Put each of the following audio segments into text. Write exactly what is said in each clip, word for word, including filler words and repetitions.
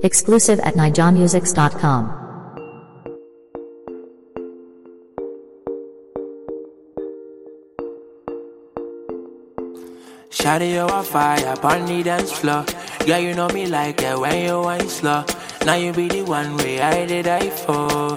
Exclusive at nijamusics dot com. Shawty, you a fire upon the dance floor. Girl, you know me like it when you wine slow. Now you be the one way I did I for.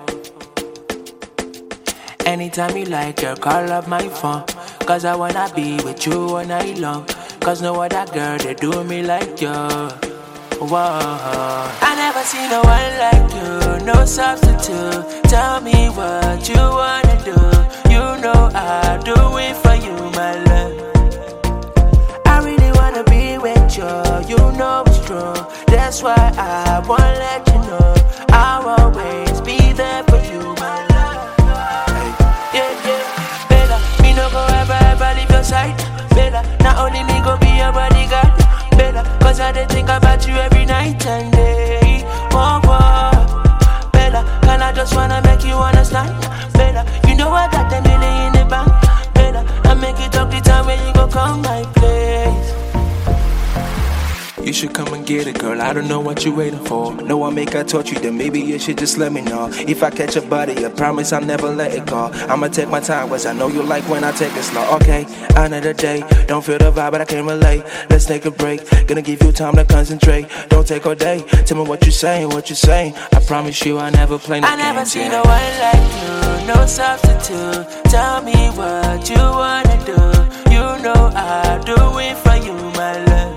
Anytime you like, girl, call up my phone. Cause I wanna be with you all night long. Cause no other girl, they do me like you. Whoa. I never seen no one like you, no substitute. Tell me what you wanna do. You know I'll do it for you, my love. I really wanna be with you, you know it's true. That's why I wanna let you know I'll always be there for you, my love. Hey. Yeah, yeah, better. Me no go ever, ever leave your side. Better, not only me go be your bodyguard. Better, cause I did think about you every night and day. Oh, oh. Better, can I just wanna make you understand? Better, you know I got them million in the bank. Better, I make it up the time when you go come my place. You should come and get it, girl. I don't know what you're waiting for. No, I make I taught you, then maybe you should just let me know. If I catch a body, I promise I'll never let it go. I'ma take my time, cause I know you like when I take it slow. Okay, another day. Don't feel the vibe, but I can relate. Let's take a break. Gonna give you time to concentrate. Don't take all day. Tell me what you're saying, what you're saying. I promise you I never play no games. I never seen no one like you, no substitute. Tell me what you wanna do. You know I'll do it for you, my love.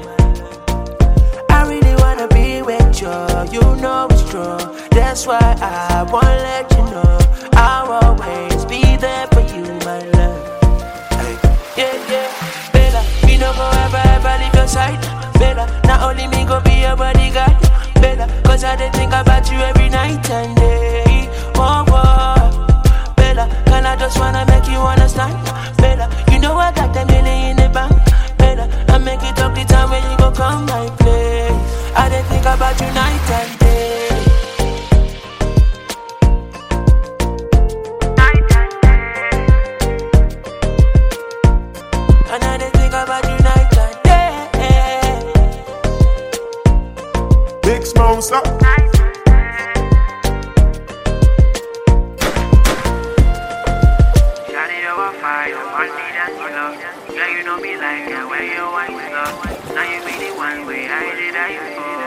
You know it's true. That's why I wanna let you know I'll always be there for you, my love. Hey. Yeah, yeah, better. Me no go ever, ever leave your side. Better, not only me go be your bodyguard. Better, cause I did think about you every night and day. Oh, oh. Better, can I just wanna make you understand? Better, you know I got that million in the bank. Better, I make it up the time when you go come my place. I didn't think about you night and day. Night and day. And I didn't think about you night and day. Big Smoke, stop. Shawty, you a fire, one need and slow. Yeah, you know me like it when you wine slow. Now you be the one way I did I for.